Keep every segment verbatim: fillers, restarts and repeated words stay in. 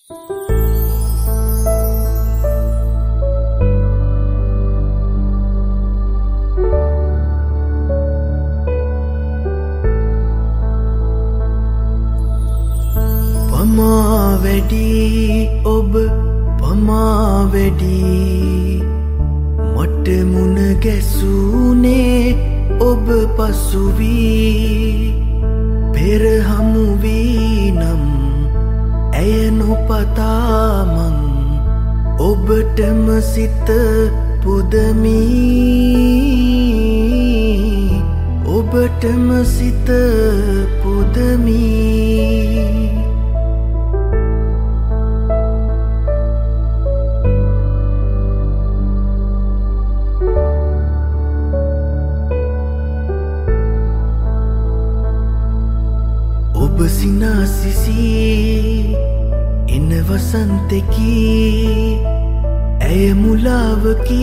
පමා වැඩි ඔබ පමා වැඩි මට මුණ ගැසුනේ ඔබ පසු වී පෙර හමු වී නම් ඇය නොපතා මං ඔබටම සිත පුදමි ඔබටම සිත පුදමි ඔබ සිනාසිසි එන වසන්තෙකි ඇය මුලාවකි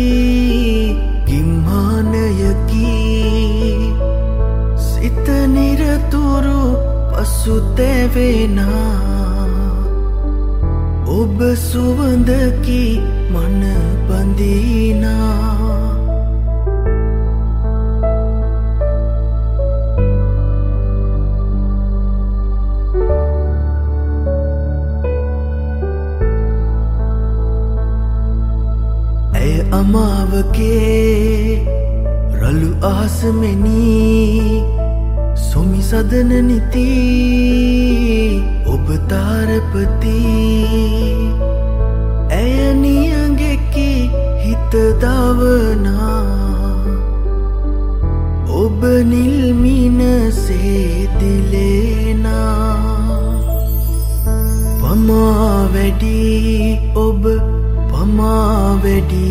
ගිම්හානයකි සිත නිරතුරු පසුතැවෙනා ඔබ සුවඳකි මන බඳිනා අමාවකේ රළු අහසමෙනි සොමි සදන නිති ඔබ තාරපති ඇය නියඟෙකි හිත දවනා ඔබ නිල්මිනසේ දිලේනා පමා වැඩි ඔබ පමා වැඩි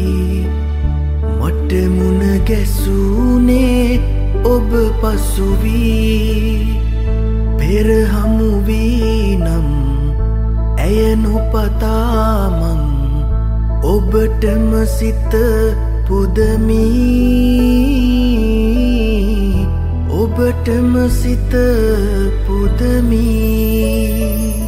මට මුණ ගැසුනේ ඔබ පසු වී පෙර හමු වී නම් ඇය නොපතා මං ඔබටම සිත පුදමි ඔබටම සිත පුදමි